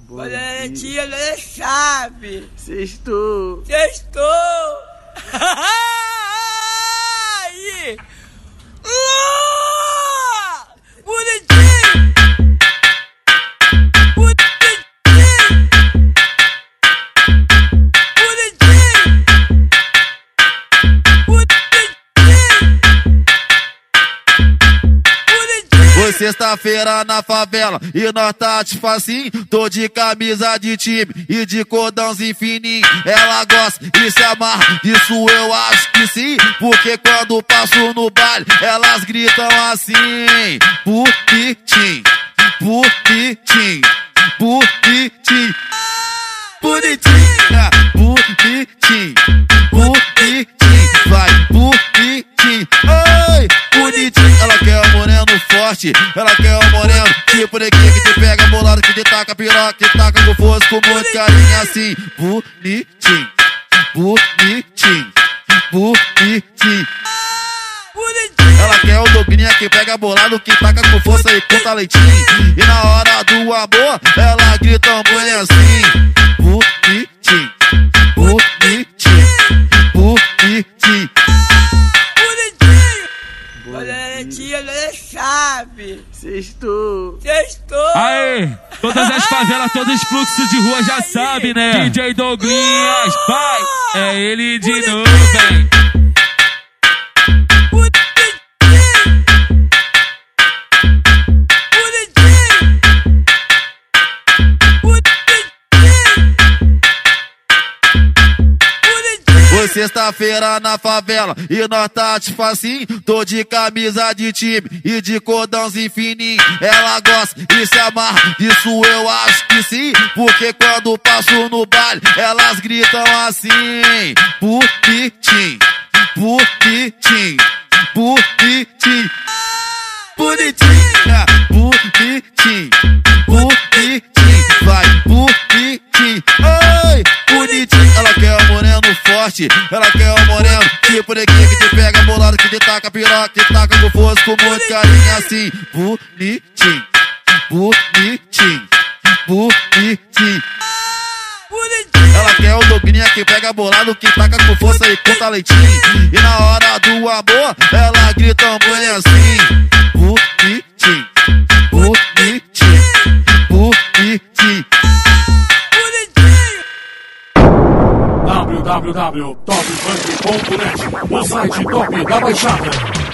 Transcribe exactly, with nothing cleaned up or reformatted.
Olha, tia, ela sabe. Sextou. Sextou. Aí. Uh! Bonitinho. Bonitinho. Bonitinho. Foi sexta-feira na favela e nós tá de facinho. Tô de camisa de time e de cordãozinho fininho. Ela gosta e se amarra, isso eu acho que sim. Porque quando passo no baile, elas gritam assim: bonitinho, bonitinho, bonitinho, bonitinho, bonitinho, bonitinho, vai, bonitinho, oi, bonitinho. Ela quer o moreno forte, ela quer o moreno tipo neguinho que te pega bolado, que te taca piroca, que te taca com força, com muito carinho assim. Bonitinho, bonitinho, bonitinho. Ela quer o dogrinha que pega bolado, que taca com força e conta leitinho. E na hora do amor, ela grita um boi assim: bonitinho, bonitinho, bonitinho. Olha, tia, ela sabe. Sextou. Sextou. Aê, todas as favelas, todos os fluxos de rua já sabem, né? D J Douglinhas, vai, é ele de novo, vem. Foi sexta-feira na favela e nós tá de facinho. Tô de camisa de time e de cordãozinho fininho. Ela gosta e se amarra, isso eu acho que sim. Porque quando passo no baile, elas gritam assim: bonitinho, bonitinho, bonitinho, bonitinho, bonitinho, bonitinho, vai, bonitinho, oi, bonitinho. Ela quer o moreno forte, ela quer o moreno tipo neguinho que te pega bolado, que te taca piroca, que te taca com força, com muito carinho assim. Bonitinho, bonitinho, bonitinho. Ela quer o dogrinha que pega bolado, que taca com força e conta leitinho. E na hora do amor, ela grita um boi assim: bonitinho, bonitinho, bonitinho. w w w ponto top funk ponto net, o site top da Baixada.